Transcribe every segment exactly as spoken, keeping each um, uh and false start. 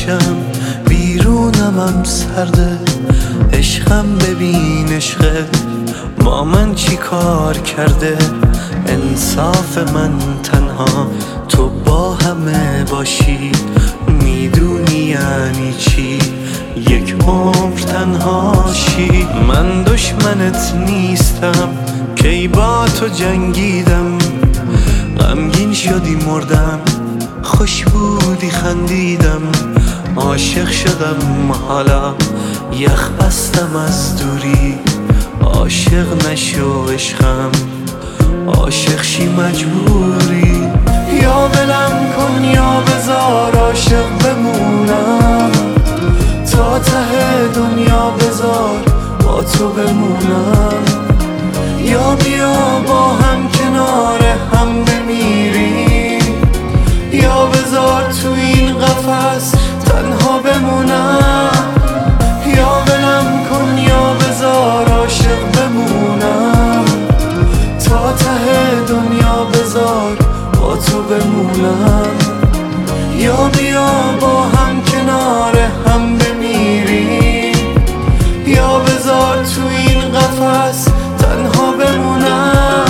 باشم، بیرونم هم سرده. عشقم ببین عشقه با من چی کار کرده. انصاف من تنها تو با همه باشی، میدونی یعنی چی یک عمر تنهاشی. من دشمنت نیستم کی با تو جنگیدم، غمگین شدی مردم، خوش بودی خندیدم. عاشق شدم حالا یخ بستم از دوری، عاشق نشو عشقم، عاشق شی مجبوری. یا ولم کن یا بذار عاشق بمونم، تا ته دنیا بذار با تو بمونم. یا بیا با هم کنار هم بمیریم، یا بذار تو این قفس تنها بمونم. یا ولم کن یا بذار عاشق بمونم، تا ته دنیا بذار با تو بمونم. یا بیا با هم کنار هم بمیریم، یا بذار تو این قفس تنها بمونم.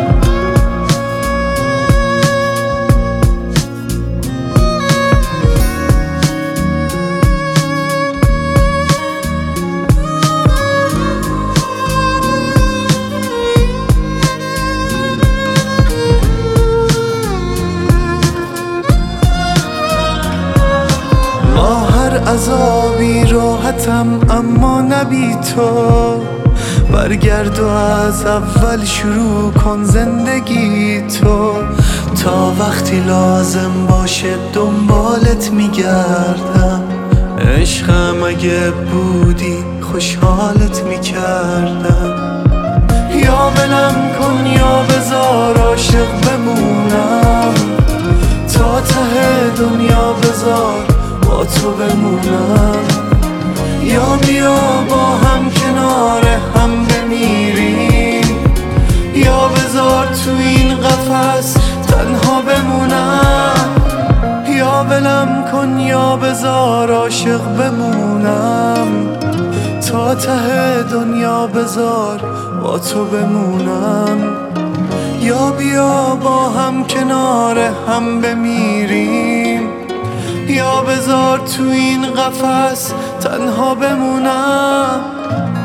عذابی راحتم اما نبی تو، برگرد و از اول شروع کن زندگی تو. تا وقتی لازم باشه دنبالت میگردم، عشقم اگه بودی خوشحالت میکردم. یا ولم کن یا بذار عاشق بمونم، تا ته دنیا بذار با تو بمونم. یا بیا با هم کنار هم بمیریم، یا بذار تو این قفس تنها بمونم. یا ولم کن یا بذار عاشق بمونم، تا ته دنیا بذار با تو بمونم. یا بیا با هم کنار هم بمیریم، یا بذار تو این قفس تنها بمونم.